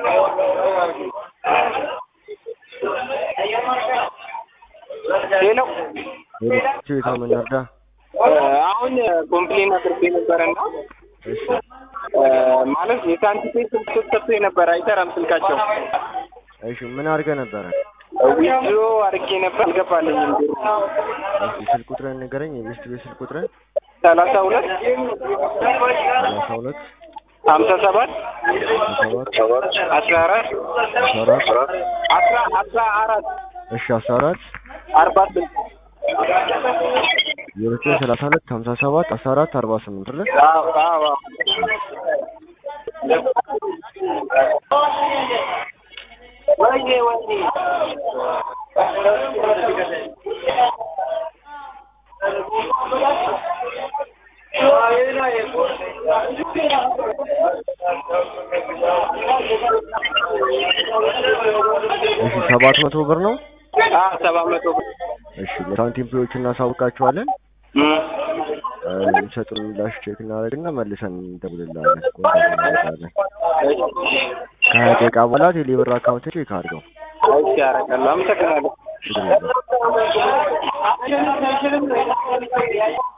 ሄሎ ቼታ መንርዳ አሁን ኮምፕሌን አቅርቤ ነበርና እሺ ማለት የሳንቲም ስልክ ሰጥቶ ነበር አይሰራም ስልካቸው። እሺ ምን አድርገህ ነበር? ዊድሮ አድርጌ ነበር አልገባልኝም። እሺ ስልክ ቁጥርን ንገረኝ። የሚስት ቤት ስልክ ቁጥርን 32 57 14 እሺ 14 48 32 57 14 48 አይደል? አዎ አዎ ወይኔ እሺ 700 ብር ነው። 700 ብር። እሺ ለሳንቲም ፕሮዎች እናሳውቃቸዋለን። የሚሰጡን ምላሽ ቼክ እናደርግና መልሰን እንደውልልሃለን። ኮንታክት እናደርጋለን። ከ20 ደቂቃ በኋላ ቴሌብር አካውንት ቼክ አድርገው። እሺ አደርጋለሁ። አመሰግናለሁ።